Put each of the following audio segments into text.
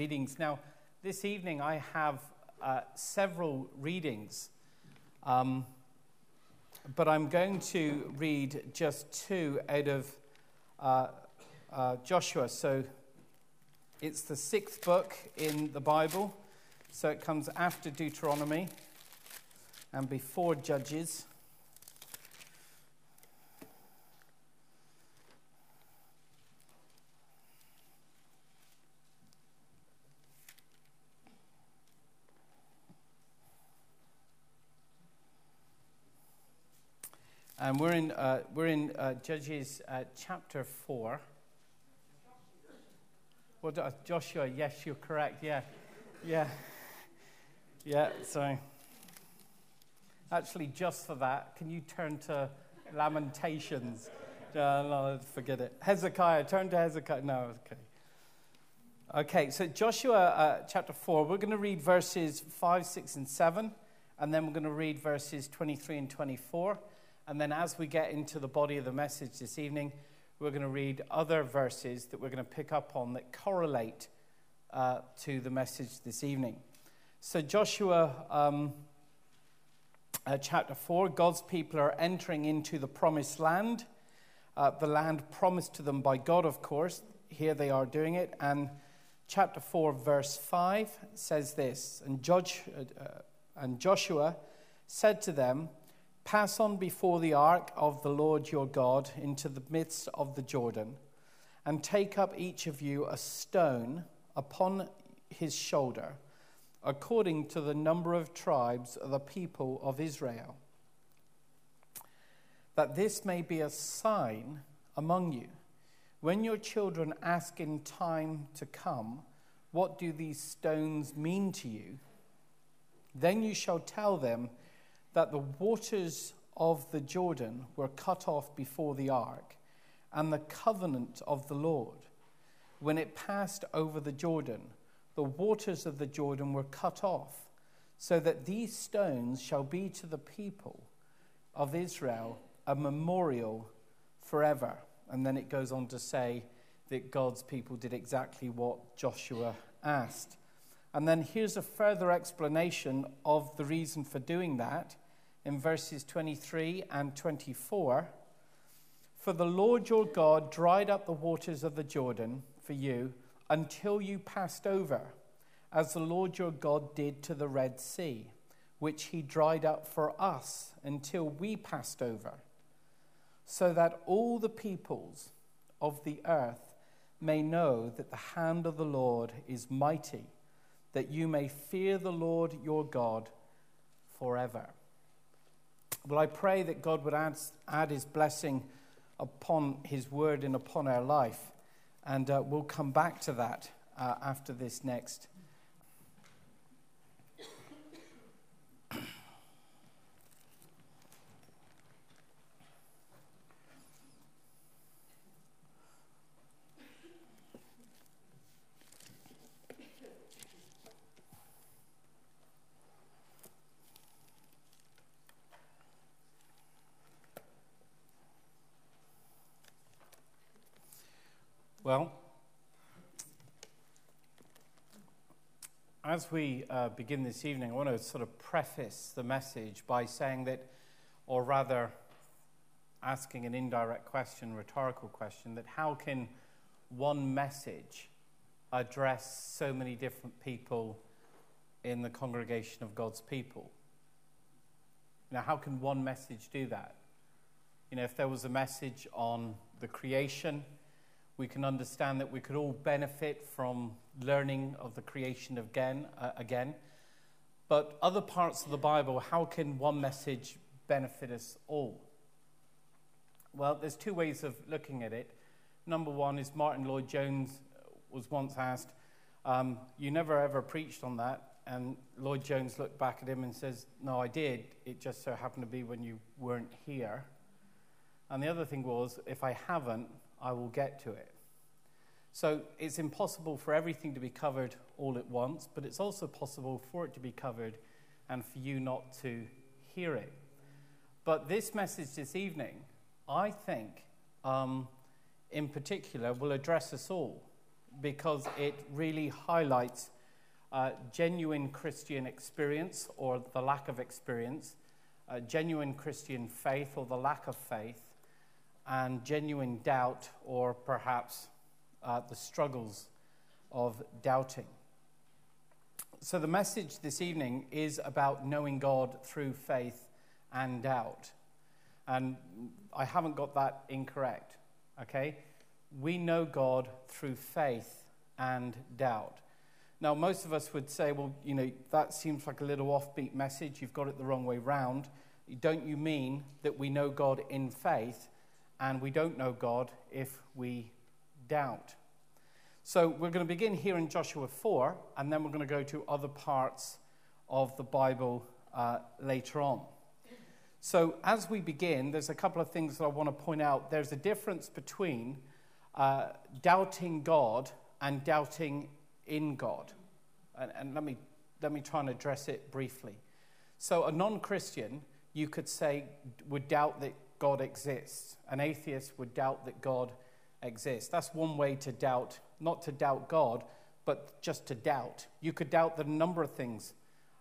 readings. Now, this evening I have several readings, but I'm going to read just two out of Joshua. So it's the sixth book in the Bible, so it comes after Deuteronomy and before Judges. And we're in Judges chapter 4. Well, Joshua, yes, you're correct. Yeah. So, actually, just for that, can you turn to Lamentations? No, forget it. Hezekiah, turn to Hezekiah. No, okay. Okay, so Joshua chapter 4. We're going to read verses 5, 6, and 7, and then we're going to read verses 23 and 24. And then as we get into the body of the message this evening, we're going to read other verses that we're going to pick up on that correlate to the message this evening. So Joshua chapter 4, God's people are entering into the promised land, the land promised to them by God, of course. Here they are doing it. And chapter 4, verse 5 says this, and Joshua said to them, "Pass on before the ark of the Lord your God into the midst of the Jordan, and take up each of you a stone upon his shoulder, according to the number of tribes of the people of Israel, that this may be a sign among you. When your children ask in time to come, 'What do these stones mean to you?' then you shall tell them that the waters of the Jordan were cut off before the ark, and the covenant of the Lord. When it passed over the Jordan, the waters of the Jordan were cut off, so that these stones shall be to the people of Israel a memorial forever." And then it goes on to say that God's people did exactly what Joshua asked. And then here's a further explanation of the reason for doing that in verses 23 and 24. "For the Lord your God dried up the waters of the Jordan for you until you passed over, as the Lord your God did to the Red Sea, which he dried up for us until we passed over, so that all the peoples of the earth may know that the hand of the Lord is mighty, that you may fear the Lord your God forever." Well, I pray that God would add his blessing upon his word and upon our life. And we'll come back to that after this next. Well, as we begin this evening, I want to sort of preface the message by saying that, or rather asking an indirect question, rhetorical question, that how can one message address so many different people in the congregation of God's people? Now, how can one message do that? If there was a message on the creation, we can understand that we could all benefit from learning of the creation again. But other parts of the Bible, how can one message benefit us all? Well, there's two ways of looking at it. Number one is Martin Lloyd-Jones was once asked, "You never ever preached on that?" And Lloyd-Jones looked back at him and says, "No, I did. It just so happened to be when you weren't here." And the other thing was, if I haven't, I will get to it. So it's impossible for everything to be covered all at once, but it's also possible for it to be covered and for you not to hear it. But this message this evening, I think, in particular, will address us all. because it really highlights genuine Christian experience or the lack of experience, genuine Christian faith or the lack of faith, and genuine doubt or perhaps the struggles of doubting. So the message this evening is about knowing God through faith and doubt. And I haven't got that incorrect, okay? We know God through faith and doubt. Now, most of us would say, well, that seems like a little offbeat message. You've got it the wrong way round. Don't you mean that we know God in faith and we don't know God if we doubt? So we're going to begin here in Joshua 4, and then we're going to go to other parts of the Bible later on. So as we begin, there's a couple of things that I want to point out. There's a difference between doubting God and doubting in God. And let me try and address it briefly. So a non-Christian, you could say, would doubt that God exists. An atheist would doubt that God exists. That's one way to doubt, not to doubt God, but just to doubt. You could doubt that a number of things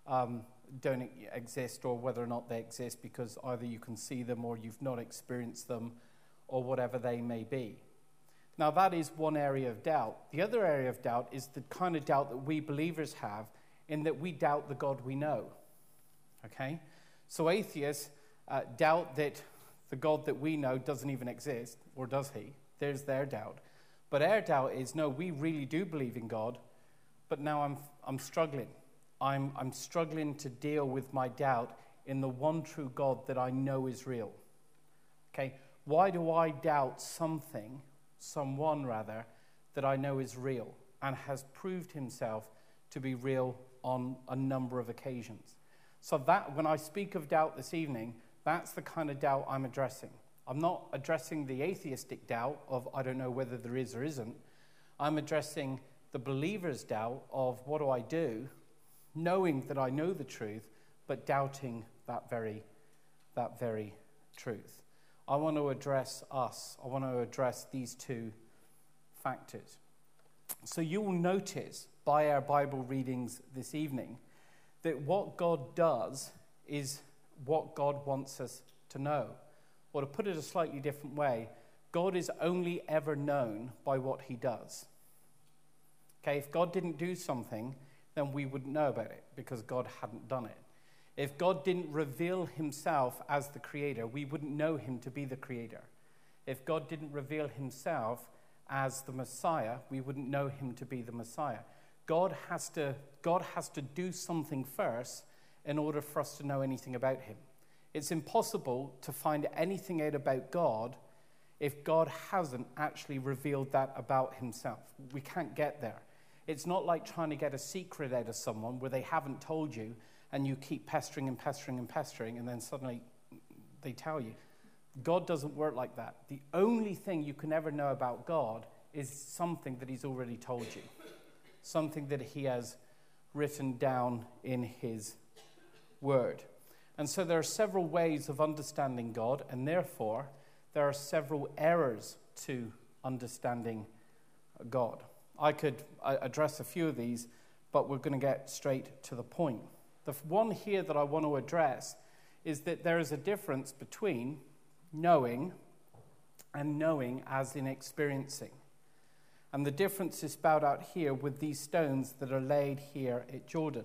don't exist, or whether or not they exist because either you can see them or you've not experienced them, or whatever they may be. Now, that is one area of doubt. The other area of doubt is the kind of doubt that we believers have, in that we doubt the God we know. Okay? So atheists doubt that the God that we know doesn't even exist, or does he? There's their doubt. But our doubt is, no, we really do believe in God, but now I'm struggling. I'm struggling to deal with my doubt in the one true God that I know is real. Okay? Why do I doubt someone that I know is real and has proved himself to be real on a number of occasions? So that, when I speak of doubt this evening, that's the kind of doubt I'm addressing. I'm not addressing the atheistic doubt of I don't know whether there is or isn't. I'm addressing the believer's doubt of what do I do, knowing that I know the truth, but doubting that very truth. I want to address us. I want to address these two factors. So you will notice by our Bible readings this evening that what God does is what God wants us to know. Or to put it a slightly different way, God is only ever known by what he does. Okay, if God didn't do something, then we wouldn't know about it because God hadn't done it. If God didn't reveal himself as the creator, we wouldn't know him to be the creator. If God didn't reveal himself as the Messiah, we wouldn't know him to be the Messiah. God has to do something first in order for us to know anything about him. It's impossible to find anything out about God if God hasn't actually revealed that about himself. We can't get there. It's not like trying to get a secret out of someone where they haven't told you and you keep pestering and pestering and pestering and then suddenly they tell you. God doesn't work like that. The only thing you can ever know about God is something that he's already told you, something that he has written down in his word. And so there are several ways of understanding God, and therefore there are several errors to understanding God. I could address a few of these, but we're going to get straight to the point. The one here that I want to address is that there is a difference between knowing and knowing as in experiencing. And the difference is spelled out here with these stones that are laid here at Jordan.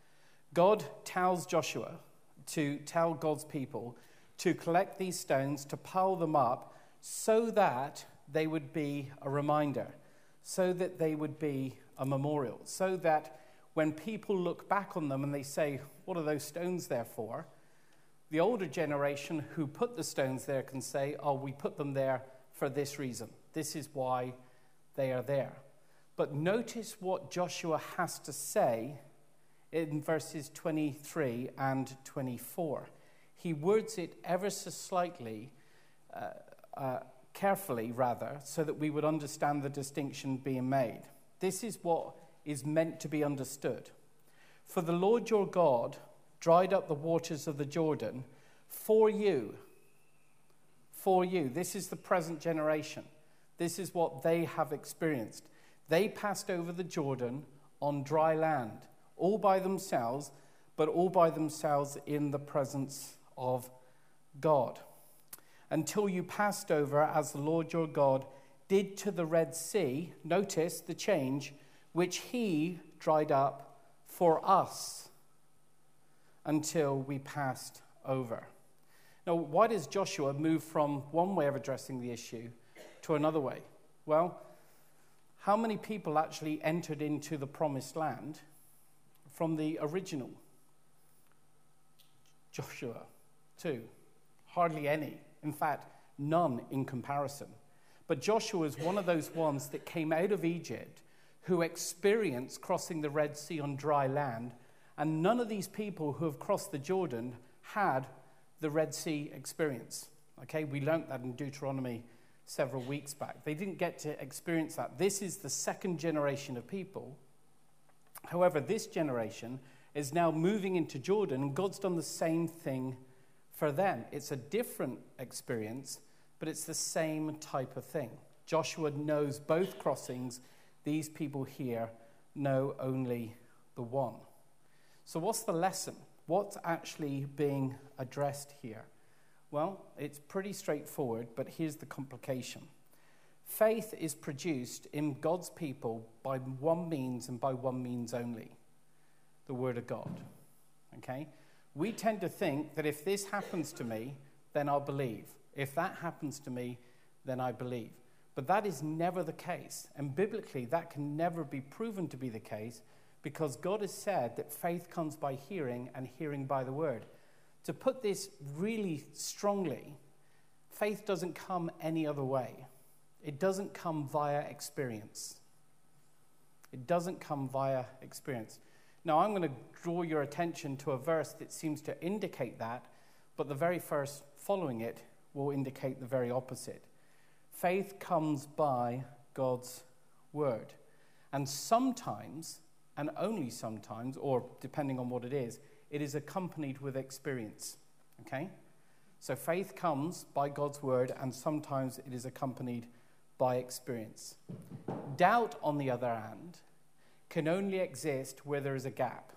God tells Joshua to tell God's people to collect these stones, to pile them up so that they would be a reminder, so that they would be a memorial, so that when people look back on them and they say, what are those stones there for? The older generation who put the stones there can say, oh, we put them there for this reason. This is why they are there. But notice what Joshua has to say in verses 23 and 24. He words it ever so slightly, carefully rather, so that we would understand the distinction being made. This is what is meant to be understood. For the Lord your God dried up the waters of the Jordan for you. For you. This is the present generation. This is what they have experienced. They passed over the Jordan on dry land, all by themselves, but all by themselves in the presence of God, until you passed over as the Lord your God did to the Red Sea. Notice the change, which he dried up for us until we passed over. Now, why does Joshua move from one way of addressing the issue to another way? Well, how many people actually entered into the promised land from the original Joshua 2? Hardly any. In fact, none in comparison. But Joshua is one of those ones that came out of Egypt who experienced crossing the Red Sea on dry land, and none of these people who have crossed the Jordan had the Red Sea experience. Okay, we learnt that in Deuteronomy several weeks back. They didn't get to experience that. This is the second generation of people. However, this generation is now moving into Jordan, and God's done the same thing for them. It's a different experience, but it's the same type of thing. Joshua knows both crossings. These people here know only the one. So what's the lesson? What's actually being addressed here? Well, it's pretty straightforward, but here's the complication. Faith is produced in God's people by one means and by one means only: the Word of God. Okay? We tend to think that if this happens to me, then I'll believe. If that happens to me, then I believe. But that is never the case. And biblically, that can never be proven to be the case, because God has said that faith comes by hearing, and hearing by the Word. To put this really strongly, faith doesn't come any other way. It doesn't come via experience. It doesn't come via experience. Now, I'm going to draw your attention to a verse that seems to indicate that, but the very first following it will indicate the very opposite. Faith comes by God's Word. And sometimes, and only sometimes, or depending on what it is accompanied with experience. Okay? So faith comes by God's Word, and sometimes it is accompanied by experience. Doubt, on the other hand, can only exist where there is a gap.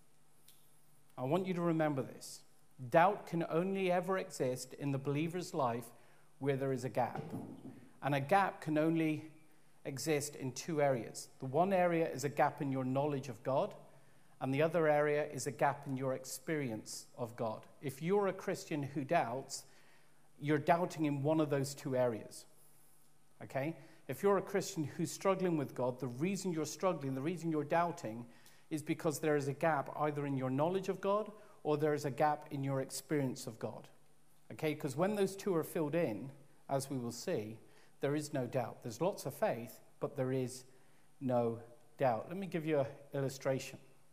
I want you to remember this. Doubt can only ever exist in the believer's life where there is a gap. And a gap can only exist in two areas. The one area is a gap in your knowledge of God, and the other area is a gap in your experience of God. If you're a Christian who doubts, you're doubting in one of those two areas. Okay? If you're a Christian who's struggling with God, the reason you're struggling, the reason you're doubting, is because there is a gap either in your knowledge of God or there is a gap in your experience of God. Okay? Because when those two are filled in, as we will see, there is no doubt. There's lots of faith, but there is no doubt. Let me give you an illustration.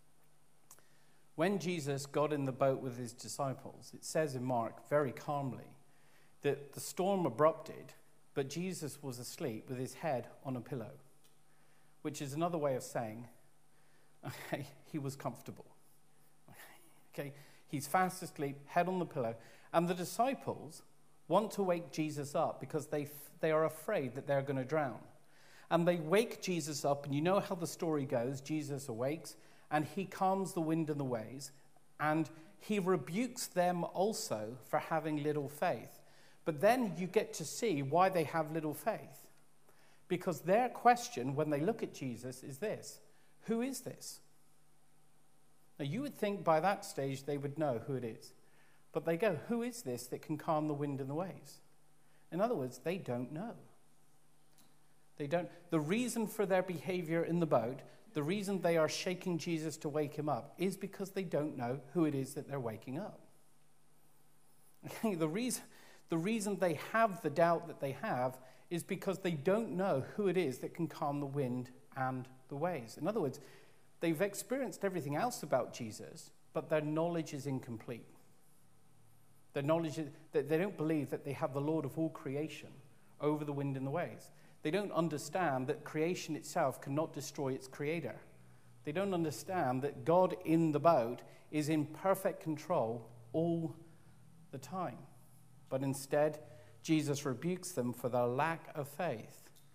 When Jesus got in the boat with his disciples, it says in Mark very calmly that the storm abrupted, but Jesus was asleep with his head on a pillow, which is another way of saying, okay, he was comfortable. Okay, he's fast asleep, head on the pillow, and the disciples want to wake Jesus up because they are afraid that they're going to drown. And they wake Jesus up, and you know how the story goes. Jesus awakes, and he calms the wind and the waves, and he rebukes them also for having little faith. But then you get to see why they have little faith. Because their question when they look at Jesus is this: who is this? Now you would think by that stage they would know who it is. But they go, who is this that can calm the wind and the waves? In other words, they don't know. They don't. The reason for their behavior in the boat, the reason they are shaking Jesus to wake him up, is because they don't know who it is that they're waking up. The reason they have the doubt that they have is because they don't know who it is that can calm the wind and the waves. In other words, they've experienced everything else about Jesus, but their knowledge is incomplete. Their knowledge is that they don't believe that they have the Lord of all creation over the wind and the waves. They don't understand that creation itself cannot destroy its creator. They don't understand that God in the boat is in perfect control all the time. But instead, Jesus rebukes them for their lack of faith.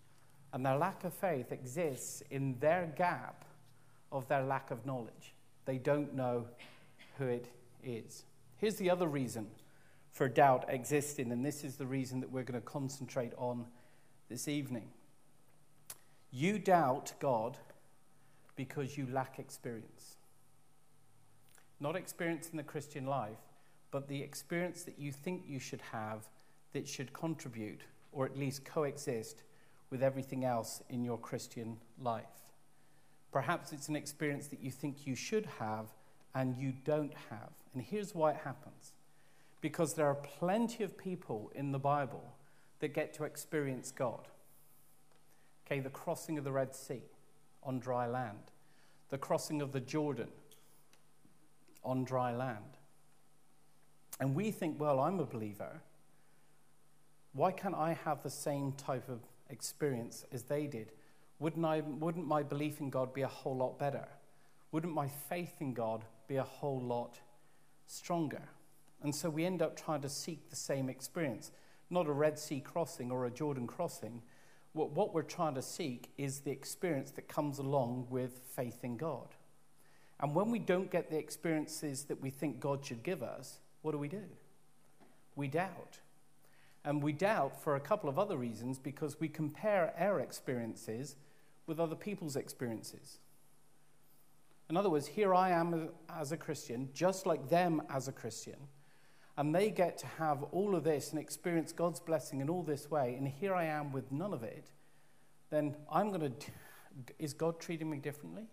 And their lack of faith exists in their gap of their lack of knowledge. They don't know who it is. Here's the other reason for doubt existing, and this is the reason that we're going to concentrate on this evening. You doubt God because you lack experience. Not experience in the Christian life, but the experience that you think you should have that should contribute, or at least coexist, with everything else in your Christian life. Perhaps it's an experience that you think you should have and you don't have. And here's why it happens. Because there are plenty of people in the Bible that get to experience God. Okay, the crossing of the Red Sea on dry land. The crossing of the Jordan on dry land. And we think, well, I'm a believer. Why can't I have the same type of experience as they did? Wouldn't my belief in God be a whole lot better? Wouldn't my faith in God be a whole lot stronger? And so we end up trying to seek the same experience. Not a Red Sea crossing or a Jordan crossing. What we're trying to seek is the experience that comes along with faith in God. And when we don't get the experiences that we think God should give us, what do? We doubt. And we doubt for a couple of other reasons, because we compare our experiences with other people's experiences. In other words, here I am as a Christian, just like them as a Christian, and they get to have all of this and experience God's blessing in all this way, and here I am with none of it. Then is God treating me differently?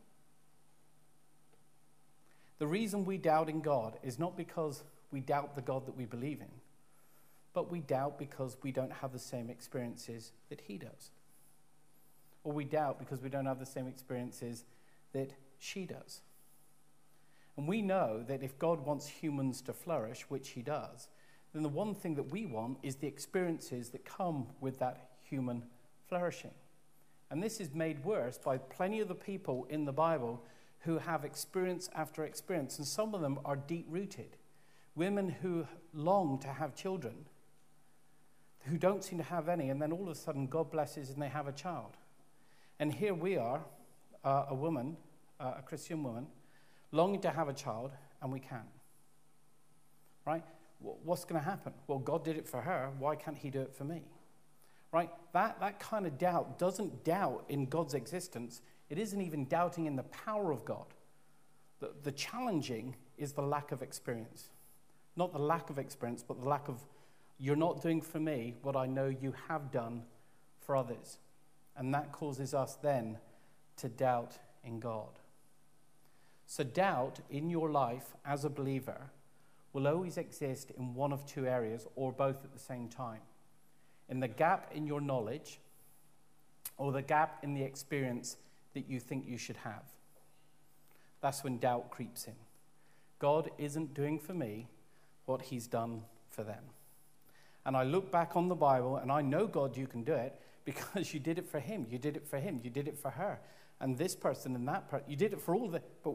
The reason we doubt in God is not because we doubt the God that we believe in, but we doubt because we don't have the same experiences that he does. Or we doubt because we don't have the same experiences that she does. And we know that if God wants humans to flourish, which he does, then the one thing that we want is the experiences that come with that human flourishing. And this is made worse by plenty of the people in the Bible who have experience after experience, and some of them are deep-rooted. Women who long to have children, who don't seem to have any, and then all of a sudden God blesses and they have a child. And here we are, a woman, a Christian woman, longing to have a child, and we can't. Right? What's going to happen? Well, God did it for her. Why can't he do it for me? Right? That kind of doubt doesn't doubt in God's existence. It isn't even doubting in the power of God. The challenging is the lack of experience. Not the lack of experience, but the lack of, you're not doing for me what I know you have done for others. And that causes us then to doubt in God. So doubt in your life as a believer will always exist in one of two areas, or both at the same time. In the gap in your knowledge, or the gap in the experience that you think you should have. That's when doubt creeps in. God isn't doing for me what he's done for them. And I look back on the Bible, and I know, God, you can do it because you did it for him, you did it for him, you did it for her, and this person and that person. You did it for all the... But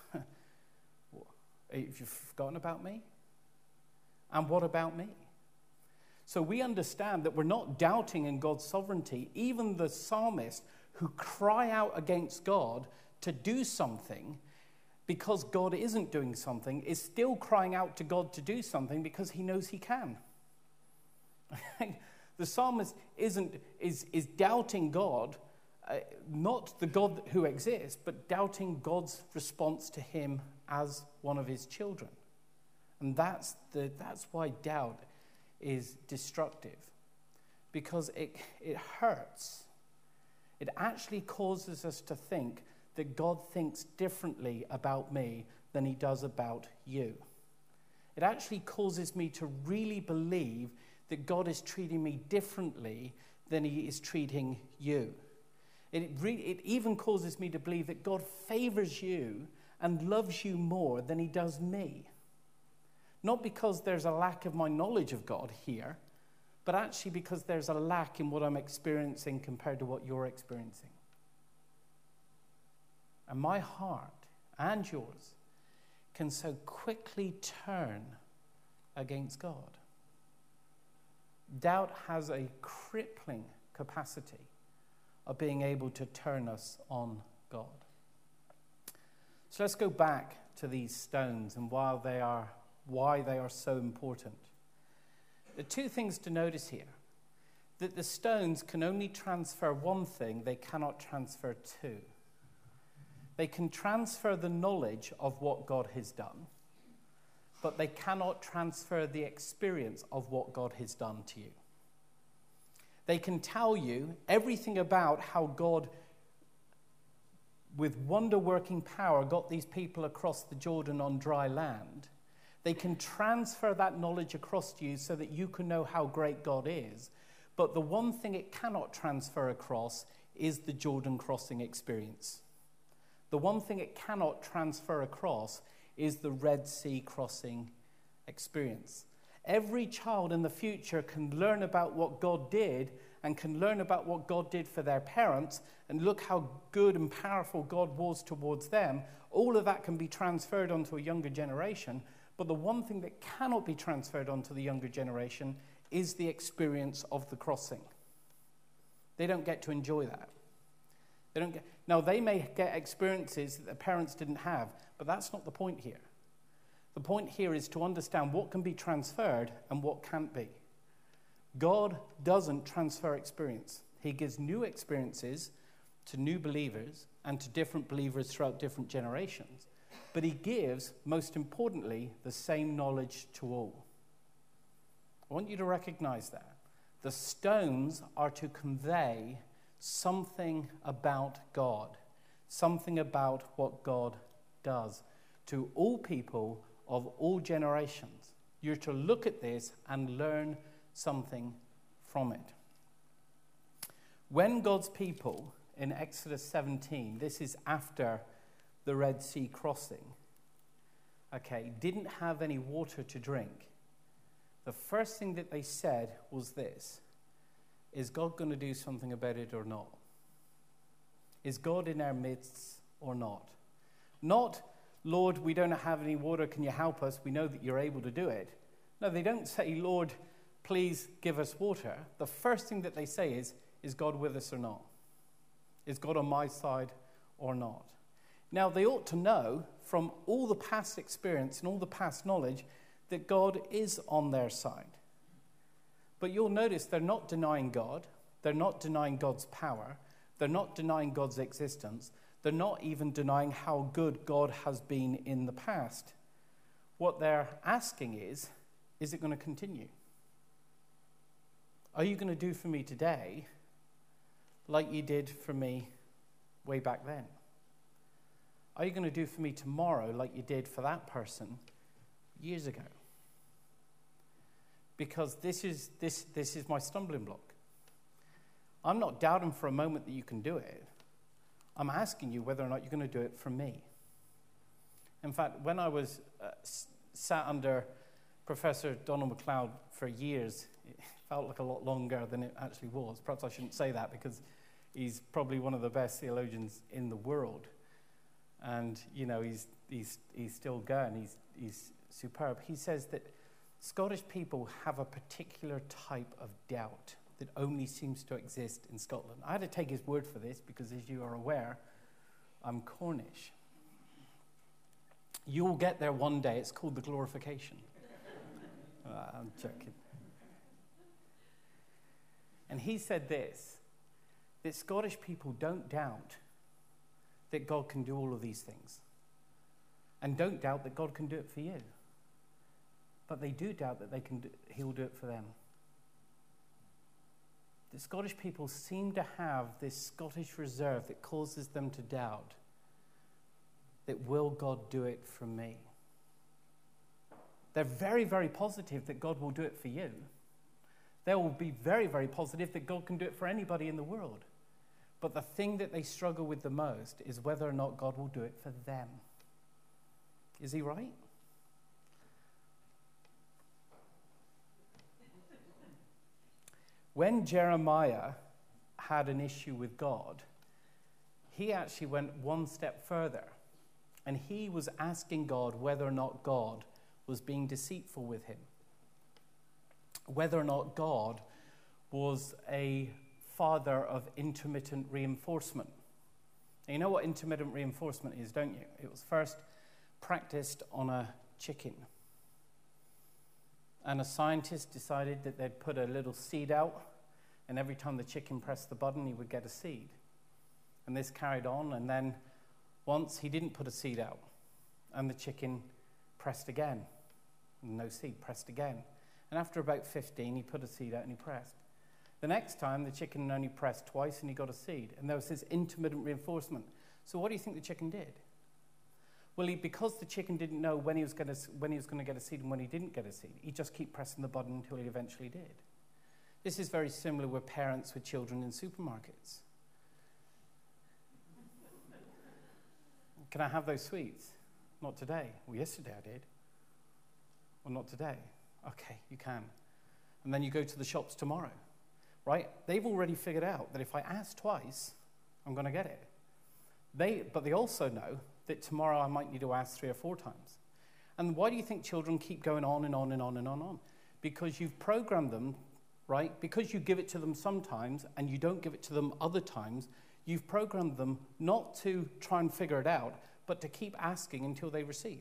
have you forgotten about me? And what about me? So we understand that we're not doubting in God's sovereignty. Even the psalmists who cry out against God to do something because God isn't doing something is still crying out to God to do something because he knows he can. The psalmist is doubting God, not the God who exists, but doubting God's response to him as one of his children. And that's why doubt is destructive, because it hurts. It actually causes us to think that God thinks differently about me than he does about you. It actually causes me to really believe that God is treating me differently than he is treating you. It even causes me to believe that God favors you and loves you more than he does me. Not because there's a lack of my knowledge of God here, but actually because there's a lack in what I'm experiencing compared to what you're experiencing. And my heart and yours can so quickly turn against God. Doubt has a crippling capacity of being able to turn us on God. So let's go back to these stones and why they are so important. The two things to notice here: that the stones can only transfer one thing, they cannot transfer two. They can transfer the knowledge of what God has done, but they cannot transfer the experience of what God has done to you. They can tell you everything about how God, with wonder-working power, got these people across the Jordan on dry land. They can transfer that knowledge across to you so that you can know how great God is. But the one thing it cannot transfer across is the Jordan crossing experience. The one thing it cannot transfer across is the Red Sea crossing experience. Every child in the future can learn about what God did and can learn about what God did for their parents and look how good and powerful God was towards them. All of that can be transferred onto a younger generation, but the one thing that cannot be transferred onto the younger generation is the experience of the crossing. They don't get to enjoy that. Now, they may get experiences that their parents didn't have, but that's not the point here. The point here is to understand what can be transferred and what can't be. God doesn't transfer experience. He gives new experiences to new believers and to different believers throughout different generations. But he gives, most importantly, the same knowledge to all. I want you to recognize that. The stones are to convey something about God, something about what God does to all people of all generations. You're to look at this and learn something from it. When God's people in Exodus 17, this is after the Red Sea crossing, didn't have any water to drink, the first thing that they said was this: is God going to do something about it or not? Is God in our midst or not? Not, Lord, we don't have any water, can you help us? We know that you're able to do it. No, they don't say, Lord, please give us water. The first thing that they say is God with us or not? Is God on my side or not? Now, they ought to know from all the past experience and all the past knowledge that God is on their side. But you'll notice they're not denying God. They're not denying God's power. They're not denying God's existence. They're not even denying how good God has been in the past. What they're asking is it going to continue? Are you going to do for me today like you did for me way back then? Are you going to do for me tomorrow like you did for that person years ago? Because this is my stumbling block. I'm not doubting for a moment that you can do it. I'm asking you whether or not you're going to do it for me. In fact, when I was sat under Professor Donald MacLeod for years, it felt like a lot longer than it actually was. Perhaps I shouldn't say that because he's probably one of the best theologians in the world. And, he's still going. He's superb. He says that Scottish people have a particular type of doubt that only seems to exist in Scotland. I had to take his word for this because, as you are aware, I'm Cornish. You'll get there one day. It's called the glorification. I'm joking. And he said this, that Scottish people don't doubt that God can do all of these things. And don't doubt that God can do it for you. But they do doubt that he'll do it for them. The Scottish people seem to have this Scottish reserve that causes them to doubt that will God do it for me? They're very, very positive that God will do it for you. They will be very, very positive that God can do it for anybody in the world. But the thing that they struggle with the most is whether or not God will do it for them. Is he right? When Jeremiah had an issue with God, he actually went one step further. And he was asking God whether or not God was being deceitful with him. Whether or not God was a father of intermittent reinforcement. Now, you know what intermittent reinforcement is, don't you? It was first practiced on a chicken. And a scientist decided that they'd put a little seed out, and every time the chicken pressed the button, he would get a seed. And this carried on, and then once he didn't put a seed out, and the chicken pressed again. No seed, pressed again. And after about 15, he put a seed out and he pressed. The next time, the chicken only pressed twice and he got a seed. And there was this intermittent reinforcement. So what do you think the chicken did? Well, because the chicken didn't know when he was going to get a seed and when he didn't get a seed, he just kept pressing the button until he eventually did. This is very similar with parents with children in supermarkets. Can I have those sweets? Not today. Well, yesterday I did. Well, not today. Okay, you can. And then you go to the shops tomorrow, right? They've already figured out that if I ask twice, I'm going to get it. But they also know that tomorrow I might need to ask 3 or 4 times. And why do you think children keep going on and on and on and on? Because you've programmed them, right? Because you give it to them sometimes and you don't give it to them other times, you've programmed them not to try and figure it out, but to keep asking until they receive.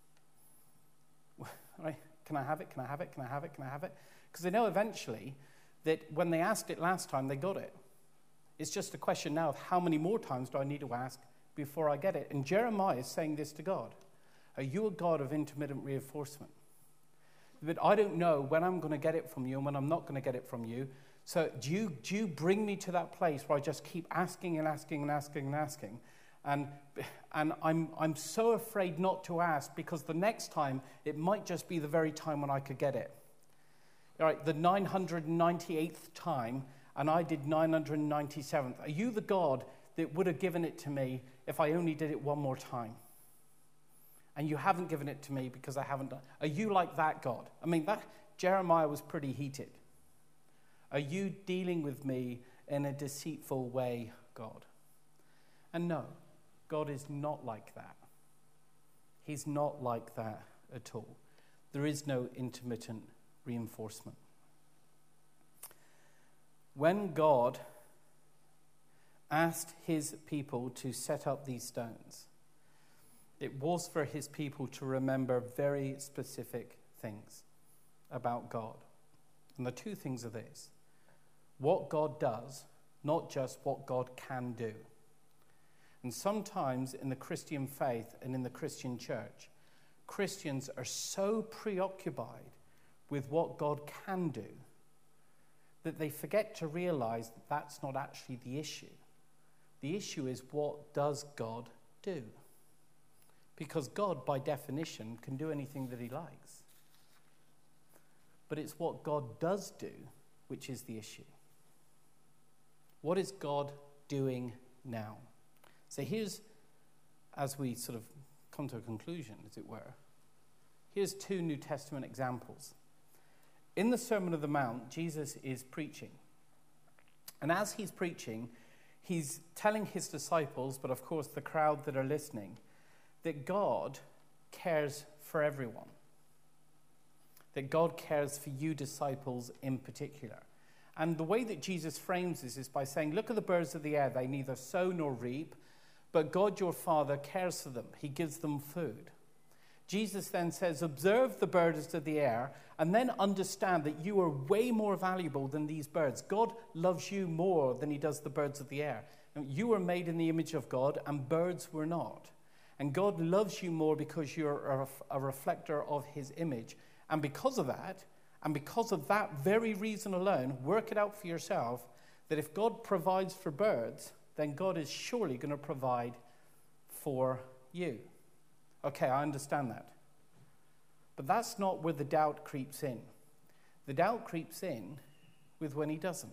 Right? Can I have it? Can I have it? Can I have it? Can I have it? Because they know eventually that when they asked it last time, they got it. It's just a question now of how many more times do I need to ask before I get it? And Jeremiah is saying this to God. Are you a God of intermittent reinforcement? But I don't know when I'm going to get it from you and when I'm not going to get it from you. So do you bring me to that place where I just keep asking and asking and asking and asking? And I'm so afraid not to ask because the next time it might just be the very time when I could get it. All right, the 998th time, and I did 997th. Are you the God that would have given it to me if I only did it one more time? And you haven't given it to me because I haven't done. Are you like that God? I mean, that Jeremiah was pretty heated. Are you dealing with me in a deceitful way, God? And no, God is not like that. He's not like that at all. There is no intermittent reinforcement. When God asked his people to set up these stones, it was for his people to remember very specific things about God. And the 2 things are this: what God does, not just what God can do. And sometimes in the Christian faith and in the Christian church, Christians are so preoccupied with what God can do that they forget to realize that that's not actually the issue. The issue is, what does God do? Because God, by definition, can do anything that he likes. But it's what God does do which is the issue. What is God doing now? So here's, as we sort of come to a conclusion, as it were, here's 2 New Testament examples. In the Sermon on the Mount, Jesus is preaching. And as he's preaching, he's telling his disciples, but of course the crowd that are listening, that God cares for everyone. That God cares for you disciples in particular. And the way that Jesus frames this is by saying, look at the birds of the air. They neither sow nor reap, but God your Father cares for them. He gives them food. Jesus then says, observe the birds of the air, and then understand that you are way more valuable than these birds. God loves you more than he does the birds of the air. You were made in the image of God, and birds were not. And God loves you more because you're a reflector of his image. And because of that very reason alone, work it out for yourself, that if God provides for birds, then God is surely going to provide for you. Okay, I understand that. But that's not where the doubt creeps in. The doubt creeps in with when he doesn't.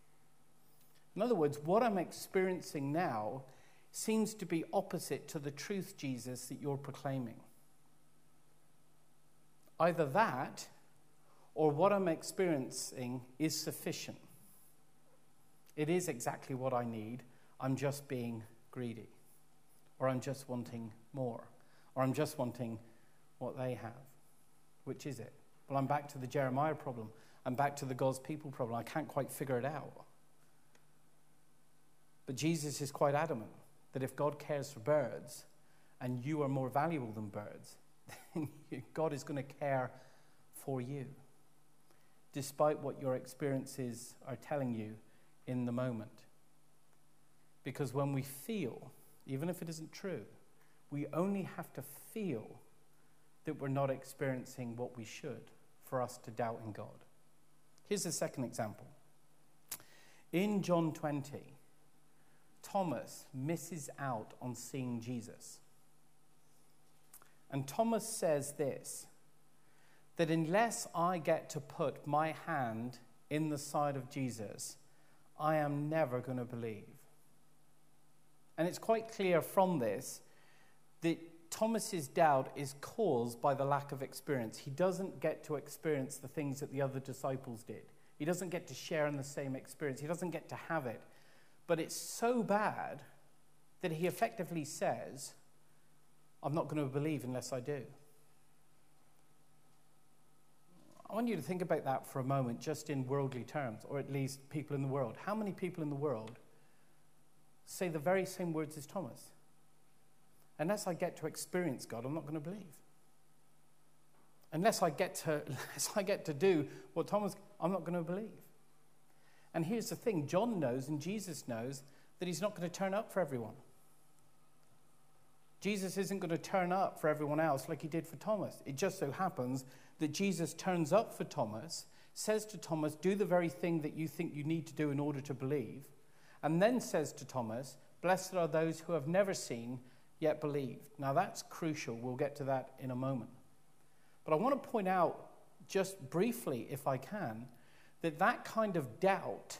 In other words, what I'm experiencing now seems to be opposite to the truth, Jesus, that you're proclaiming. Either that, or what I'm experiencing is sufficient. It is exactly what I need. I'm just being greedy. Or I'm just wanting more. Or I'm just wanting what they have. Which is it? Well, I'm back to the Jeremiah problem. I'm back to the God's people problem. I can't quite figure it out. But Jesus is quite adamant that if God cares for birds and you are more valuable than birds, then God is going to care for you, despite what your experiences are telling you in the moment. Because when we feel, even if it isn't true, we only have to feel that we're not experiencing what we should for us to doubt in God. Here's the second example. In John 20, Thomas misses out on seeing Jesus. And Thomas says this, that unless I get to put my hand in the side of Jesus, I am never going to believe. And it's quite clear from this that Thomas's doubt is caused by the lack of experience. He doesn't get to experience the things that the other disciples did. He doesn't get to share in the same experience. He doesn't get to have it. But it's so bad that he effectively says, I'm not going to believe unless I do. I want you to think about that for a moment, just in worldly terms, or at least people in the world. How many people in the world say the very same words as Thomas? Unless I get to experience God, I'm not going to believe. Unless I get to do what Thomas, I'm not going to believe. And here's the thing, John knows and Jesus knows that he's not going to turn up for everyone. Jesus isn't going to turn up for everyone else like he did for Thomas. It just so happens that Jesus turns up for Thomas, says to Thomas, do the very thing that you think you need to do in order to believe, and then says to Thomas, blessed are those who have never seen yet believed. Now that's crucial. We'll get to that in a moment. But I want to point out, just briefly if I can, that kind of doubt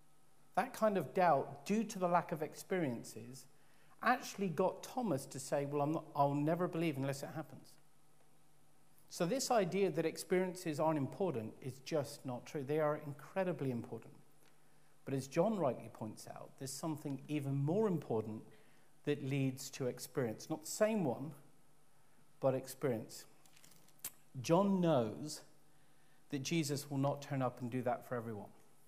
due to the lack of experiences, actually got Thomas to say, well, I'll never believe unless it happens. So this idea that experiences aren't important is just not true. They are incredibly important. But as John rightly points out, there's something even more important that leads to experience. Not the same one, but experience. John knows that Jesus will not turn up and do that for everyone.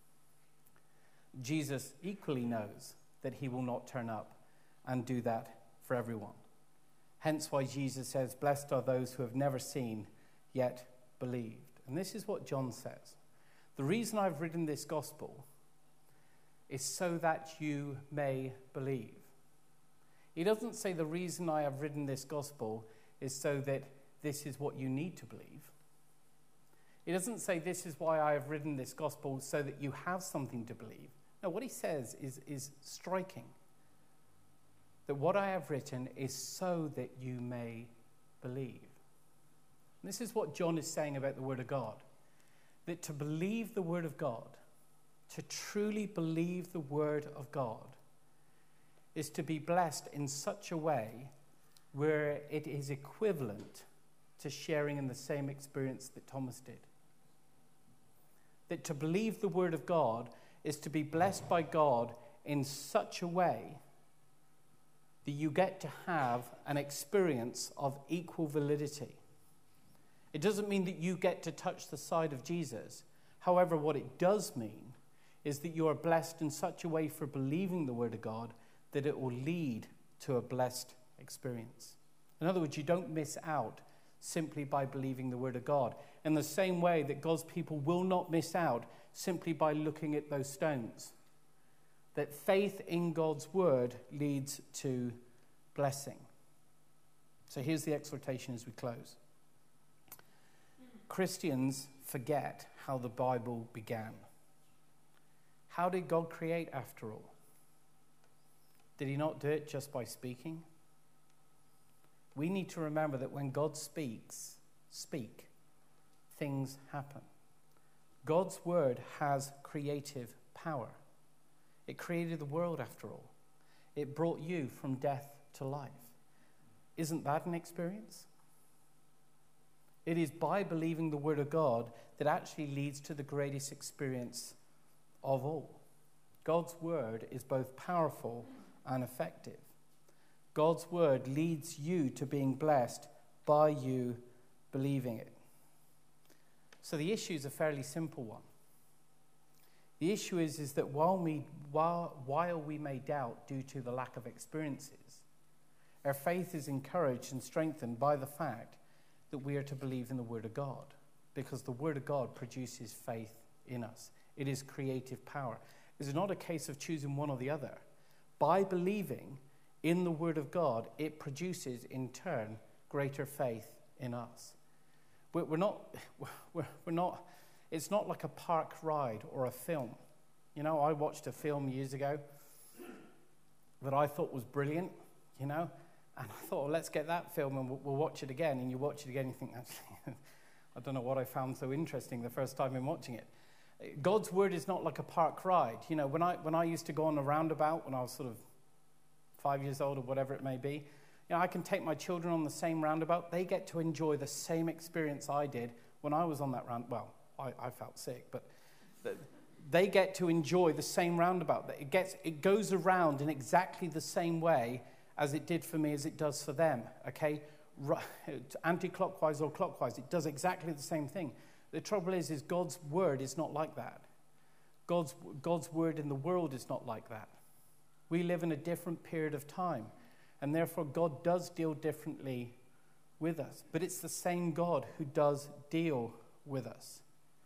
Jesus equally knows that he will not turn up and do that for everyone. Hence why Jesus says, blessed are those who have never seen yet believed. And this is what John says. The reason I've written this gospel is so that you may believe. He doesn't say the reason I have written this gospel is so that this is what you need to believe. He doesn't say this is why I have written this gospel so that you have something to believe. No, what he says is striking. That what I have written is so that you may believe. And this is what John is saying about the Word of God. That to believe the Word of God, to truly believe the Word of God, is to be blessed in such a way where it is equivalent to sharing in the same experience that Thomas did. That to believe the Word of God is to be blessed by God in such a way that you get to have an experience of equal validity. It doesn't mean that you get to touch the side of Jesus. However, what it does mean is that you are blessed in such a way for believing the Word of God that it will lead to a blessed experience. In other words, you don't miss out simply by believing the Word of God. In the same way that God's people will not miss out simply by looking at those stones. That faith in God's Word leads to blessing. So here's the exhortation as we close. Christians forget how the Bible began. How did God create after all? Did he not do it just by speaking? We need to remember that when God speak, things happen. God's word has creative power. It created the world after all. It brought you from death to life. Isn't that an experience? It is by believing the Word of God that actually leads to the greatest experience of all. God's Word is both powerful and effective. God's Word leads you to being blessed by you believing it. So the issue is a fairly simple one. The issue is that while we may doubt due to the lack of experiences, our faith is encouraged and strengthened by the fact that we are to believe in the Word of God, because the Word of God produces faith in us. It is creative power. It's not a case of choosing one or the other. By believing in the Word of God, it produces, in turn, greater faith in us. We're not, it's not like a park ride or a film. You know, I watched a film years ago that I thought was brilliant, you know, and I thought, well, let's get that film and we'll watch it again. And you watch it again, you think, actually, I don't know what I found so interesting the first time in watching it. God's Word is not like a park ride. You know, when I used to go on a roundabout when I was sort of 5 years old or whatever it may be, you know, I can take my children on the same roundabout. They get to enjoy the same experience I did when I was on that round. Well, I felt sick, but they get to enjoy the same roundabout. It goes around in exactly the same way as it did for me, as it does for them, okay? Anti-clockwise or clockwise, it does exactly the same thing. The trouble is God's Word is not like that. God's Word in the world is not like that. We live in a different period of time, and therefore God does deal differently with us. But it's the same God who does deal with us.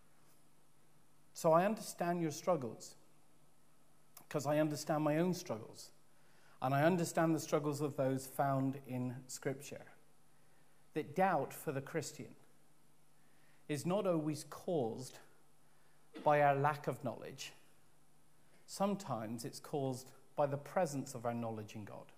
So I understand your struggles, because I understand my own struggles. And I understand the struggles of those found in Scripture. That doubt for the Christian is not always caused by our lack of knowledge. Sometimes it's caused by the presence of our knowledge in God.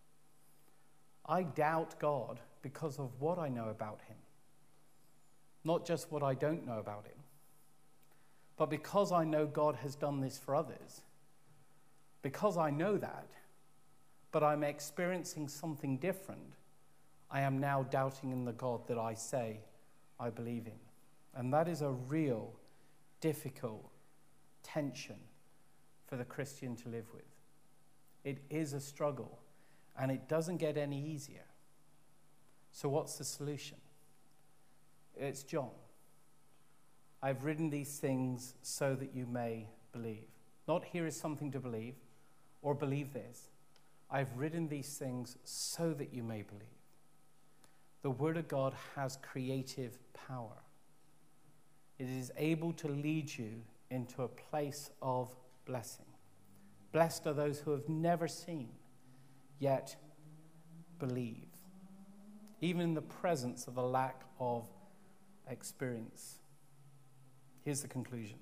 I doubt God because of what I know about him. Not just what I don't know about him. But because I know God has done this for others. Because I know that, but I'm experiencing something different, I am now doubting in the God that I say I believe in. And that is a real, difficult tension for the Christian to live with. It is a struggle, and it doesn't get any easier. So what's the solution? It's John. I've written these things so that you may believe. Not here is something to believe, or believe this. I've written these things so that you may believe. The Word of God has creative power. It is able to lead you into a place of blessing. Blessed are those who have never seen, yet believe, even in the presence of a lack of experience. Here's the conclusion.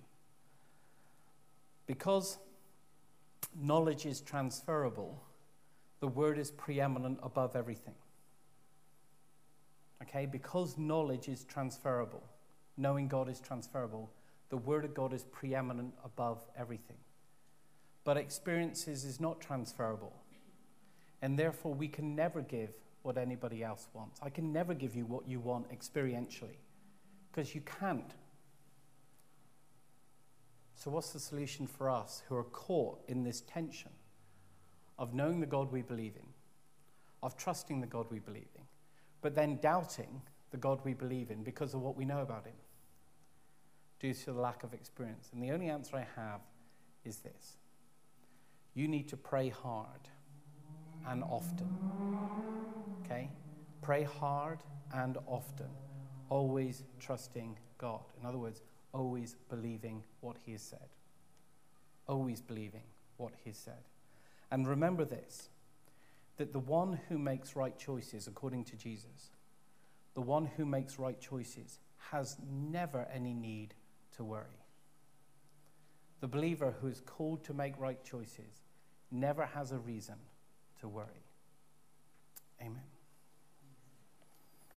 Because knowledge is transferable, the Word is preeminent above everything. Okay, because knowledge is transferable, knowing God is transferable, the Word of God is preeminent above everything. But experiences is not transferable. And therefore, we can never give what anybody else wants. I can never give you what you want experientially, because you can't. So what's the solution for us who are caught in this tension of knowing the God we believe in, of trusting the God we believe in, but then doubting the God we believe in because of what we know about him, due to the lack of experience? And the only answer I have is this. You need to pray hard and often. Okay? Pray hard and often, always trusting God. In other words, always believing what he has said. Always believing what he has said. And remember this, that the one who makes right choices according to Jesus, the one who makes right choices has never any need to worry. The believer who is called to make right choices never has a reason to worry. Amen.